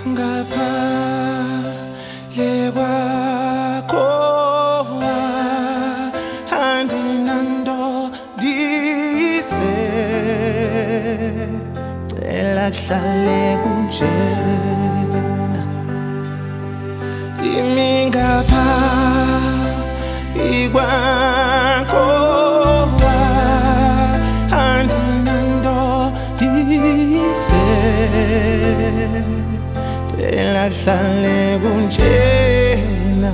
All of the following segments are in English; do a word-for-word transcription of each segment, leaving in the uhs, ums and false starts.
ngaphandle kwakho andinanto ndize cela kuhlale kunjena kimi ngaphambi kwakho andinanto ndize cela kuhlale kunjena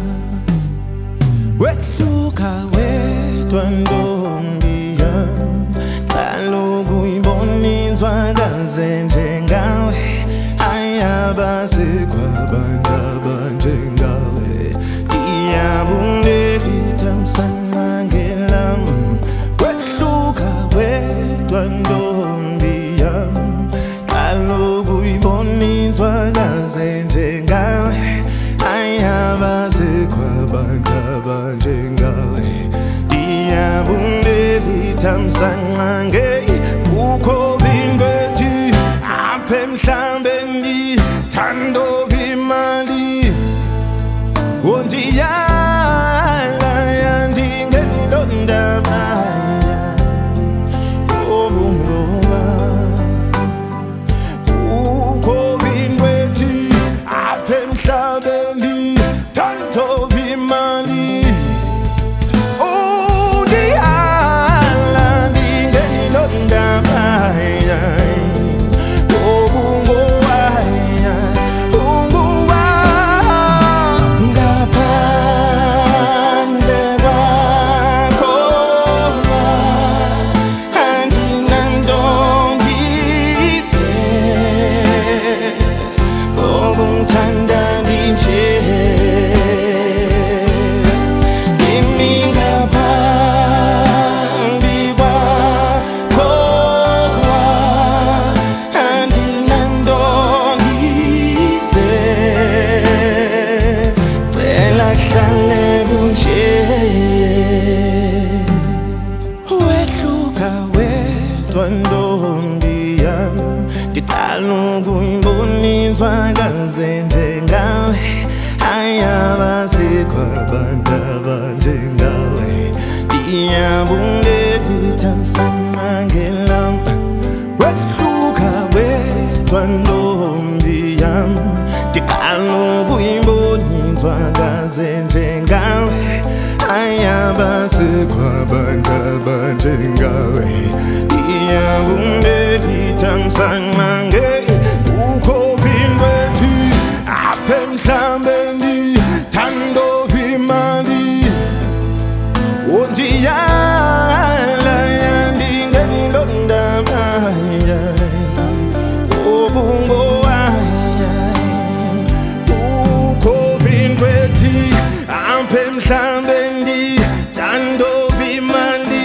wehluka wedwa ntombi yami kaloku uyibona inzwakaze njengawe ayabasekho abantu abanjengawe iyabungelitha msanqangelam wehluka wedwa ntombi yami kaloku uyibona inzwakaze njengawe ayabasekho abantu abanjengawe iyabungelitha msanqange ukho binbethi apha emhlabeni thando imali ondiyala yandingenilondabaya obungoma ukho binbethi apha emhlabeni thando imali ntombi yami ndiqala ukuyibona inzwakaze njengawe ayabasekho abantu abanjengawe iyabungelitha msanqangelam wehluka wedwa ntombi yami ndiqala ukuyibona inzwakaze njengawe ayabasekho abantu abanjengawe iyabungelitha msanqange ukho binbethi apha emhlabeni thando imali ondiyala yandingenilondabaya obungowaya ukho binbethi apha emhlabeni thando imali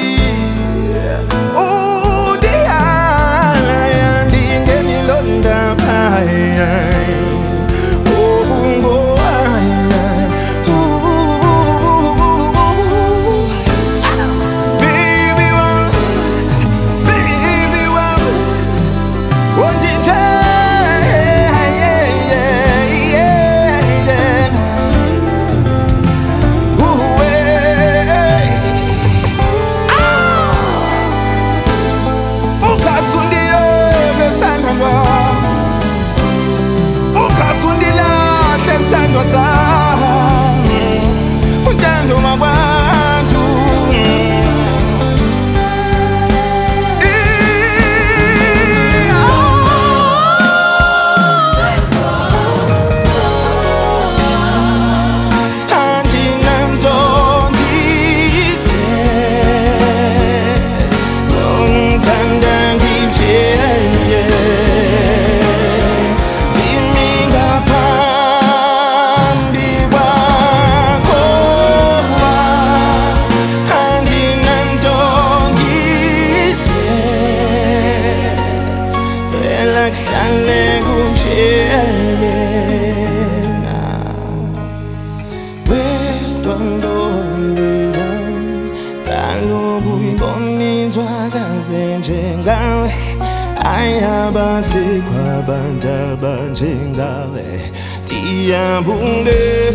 ayabasikwa bandaba njengawe Diyabunge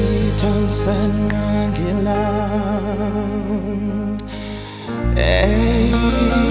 Tamsanangela Hey